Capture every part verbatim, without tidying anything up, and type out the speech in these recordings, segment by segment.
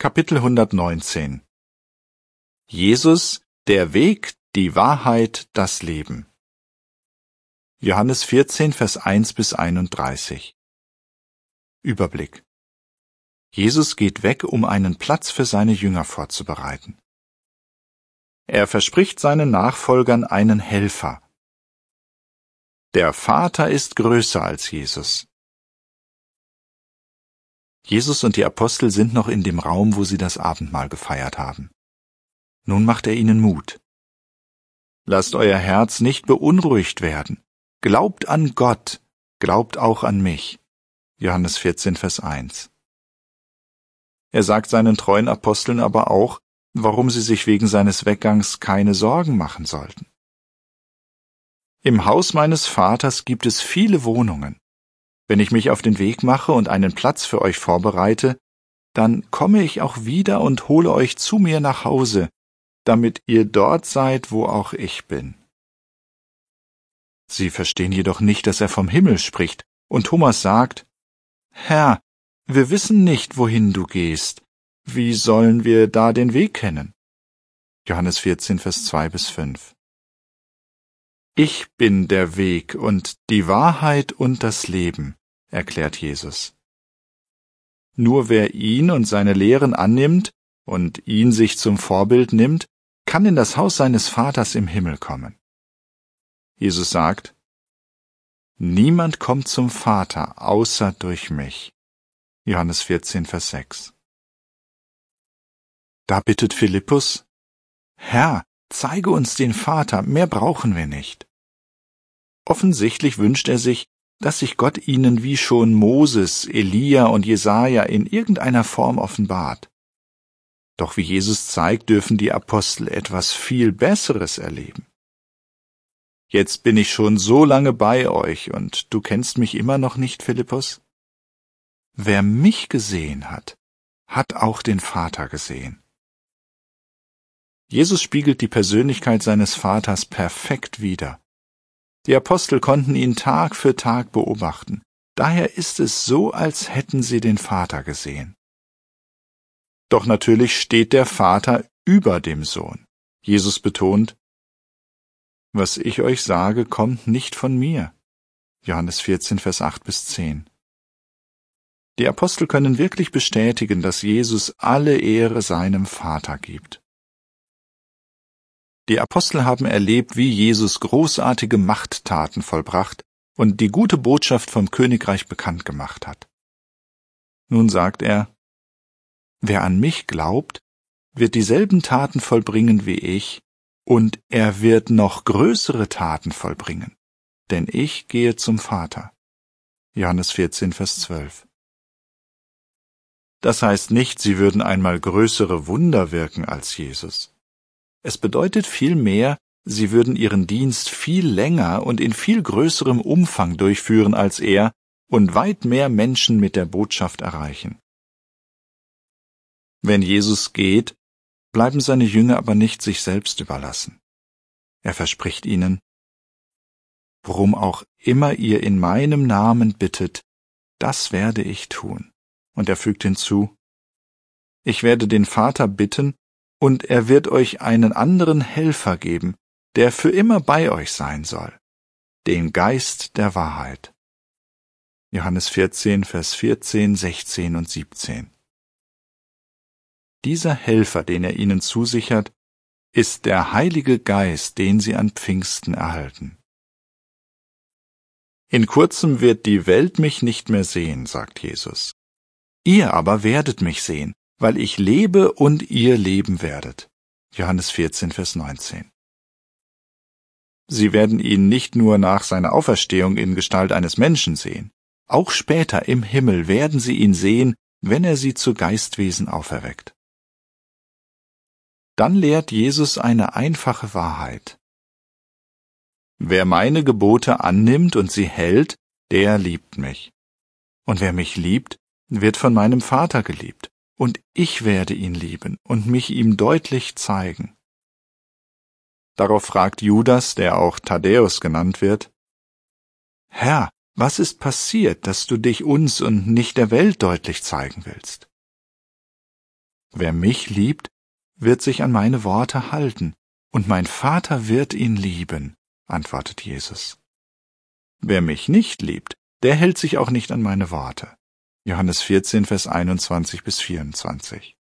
Kapitel hundertneunzehn Jesus, der Weg, die Wahrheit, das Leben. Johannes vierzehn, Vers eins bis einunddreißig. Überblick. Jesus geht weg, um einen Platz für seine Jünger vorzubereiten. Er verspricht seinen Nachfolgern einen Helfer. Der Vater ist größer als Jesus. Jesus und die Apostel sind noch in dem Raum, wo sie das Abendmahl gefeiert haben. Nun macht er ihnen Mut. Lasst euer Herz nicht beunruhigt werden. Glaubt an Gott, glaubt auch an mich. Johannes vierzehn, Vers eins. Er sagt seinen treuen Aposteln aber auch, warum sie sich wegen seines Weggangs keine Sorgen machen sollten. Im Haus meines Vaters gibt es viele Wohnungen. Wenn ich mich auf den Weg mache und einen Platz für euch vorbereite, dann komme ich auch wieder und hole euch zu mir nach Hause, damit ihr dort seid, wo auch ich bin. Sie verstehen jedoch nicht, dass er vom Himmel spricht, und Thomas sagt, Herr, wir wissen nicht, wohin du gehst. Wie sollen wir da den Weg kennen? Johannes vierzehn, Vers zwei bis fünf. Ich bin der Weg und die Wahrheit und das Leben, erklärt Jesus. Nur wer ihn und seine Lehren annimmt und ihn sich zum Vorbild nimmt, kann in das Haus seines Vaters im Himmel kommen. Jesus sagt, Niemand kommt zum Vater außer durch mich. Johannes vierzehn, Vers sechs. Da bittet Philippus, Herr, zeige uns den Vater, mehr brauchen wir nicht. Offensichtlich wünscht er sich, dass sich Gott ihnen wie schon Moses, Elia und Jesaja in irgendeiner Form offenbart. Doch wie Jesus zeigt, dürfen die Apostel etwas viel Besseres erleben. Jetzt bin ich schon so lange bei euch, und du kennst mich immer noch nicht, Philippus? Wer mich gesehen hat, hat auch den Vater gesehen. Jesus spiegelt die Persönlichkeit seines Vaters perfekt wider. Die Apostel konnten ihn Tag für Tag beobachten. Daher ist es so, als hätten sie den Vater gesehen. Doch natürlich steht der Vater über dem Sohn. Jesus betont, Was ich euch sage, kommt nicht von mir. Johannes vierzehn, Vers acht bis zehn. Die Apostel können wirklich bestätigen, dass Jesus alle Ehre seinem Vater gibt. Die Apostel haben erlebt, wie Jesus großartige Machttaten vollbracht und die gute Botschaft vom Königreich bekannt gemacht hat. Nun sagt er, Wer an mich glaubt, wird dieselben Taten vollbringen wie ich, und er wird noch größere Taten vollbringen, denn ich gehe zum Vater. Johannes vierzehn, Vers zwölf. Das heißt nicht, sie würden einmal größere Wunder wirken als Jesus. Es bedeutet vielmehr, sie würden ihren Dienst viel länger und in viel größerem Umfang durchführen als er und weit mehr Menschen mit der Botschaft erreichen. Wenn Jesus geht, bleiben seine Jünger aber nicht sich selbst überlassen. Er verspricht ihnen, worum auch immer ihr in meinem Namen bittet, das werde ich tun. Und er fügt hinzu, ich werde den Vater bitten, und er wird euch einen anderen Helfer geben, der für immer bei euch sein soll, den Geist der Wahrheit. Johannes vierzehn, Vers vierzehn, sechzehn und siebzehn. Dieser Helfer, den er ihnen zusichert, ist der Heilige Geist, den sie an Pfingsten erhalten. In kurzem wird die Welt mich nicht mehr sehen, sagt Jesus. Ihr aber werdet mich sehen, weil ich lebe und ihr leben werdet. Johannes vierzehn, Vers neunzehn. Sie werden ihn nicht nur nach seiner Auferstehung in Gestalt eines Menschen sehen. Auch später im Himmel werden sie ihn sehen, wenn er sie zu Geistwesen auferweckt. Dann lehrt Jesus eine einfache Wahrheit. Wer meine Gebote annimmt und sie hält, der liebt mich. Und wer mich liebt, wird von meinem Vater geliebt. Und ich werde ihn lieben und mich ihm deutlich zeigen. Darauf fragt Judas, der auch Thaddäus genannt wird, Herr, was ist passiert, dass du dich uns und nicht der Welt deutlich zeigen willst? Wer mich liebt, wird sich an meine Worte halten, und mein Vater wird ihn lieben, antwortet Jesus. Wer mich nicht liebt, der hält sich auch nicht an meine Worte. Johannes vierzehn, Vers einundzwanzig bis vierundzwanzig.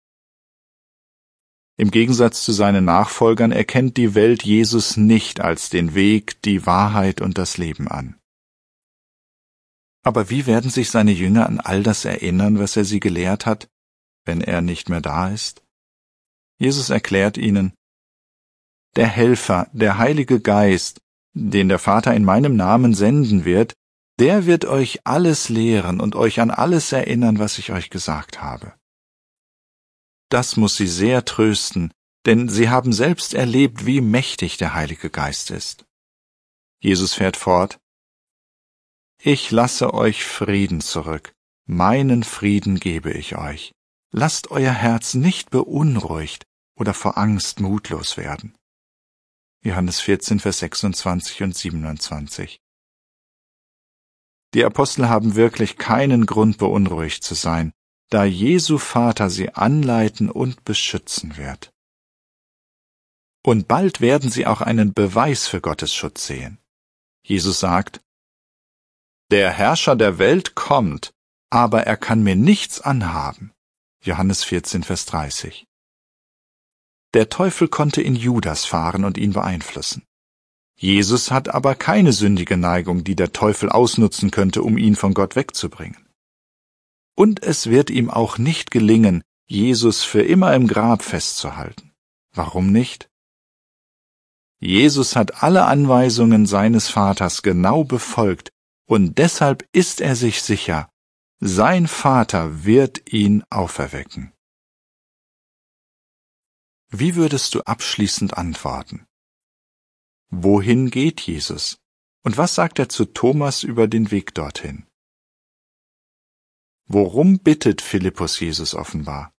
Im Gegensatz zu seinen Nachfolgern erkennt die Welt Jesus nicht als den Weg, die Wahrheit und das Leben an. Aber wie werden sich seine Jünger an all das erinnern, was er sie gelehrt hat, wenn er nicht mehr da ist? Jesus erklärt ihnen: Der Helfer, der Heilige Geist, den der Vater in meinem Namen senden wird, der wird euch alles lehren und euch an alles erinnern, was ich euch gesagt habe. Das muss sie sehr trösten, denn sie haben selbst erlebt, wie mächtig der Heilige Geist ist. Jesus fährt fort: Ich lasse euch Frieden zurück, meinen Frieden gebe ich euch. Lasst euer Herz nicht beunruhigt oder vor Angst mutlos werden. Johannes vierzehn, Vers sechsundzwanzig und siebenundzwanzig. Die Apostel haben wirklich keinen Grund, beunruhigt zu sein, da Jesu Vater sie anleiten und beschützen wird. Und bald werden sie auch einen Beweis für Gottes Schutz sehen. Jesus sagt: Der Herrscher der Welt kommt, aber er kann mir nichts anhaben. Johannes vierzehn, Vers dreißig. Der Teufel konnte in Judas fahren und ihn beeinflussen. Jesus hat aber keine sündige Neigung, die der Teufel ausnutzen könnte, um ihn von Gott wegzubringen. Und es wird ihm auch nicht gelingen, Jesus für immer im Grab festzuhalten. Warum nicht? Jesus hat alle Anweisungen seines Vaters genau befolgt, und deshalb ist er sich sicher, sein Vater wird ihn auferwecken. Wie würdest du abschließend antworten? Wohin geht Jesus? Und was sagt er zu Thomas über den Weg dorthin? Worum bittet Philippus Jesus offenbar?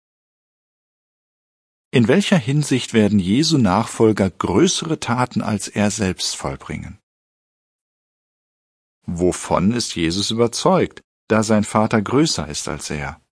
In welcher Hinsicht werden Jesu Nachfolger größere Taten als er selbst vollbringen? Wovon ist Jesus überzeugt, da sein Vater größer ist als er?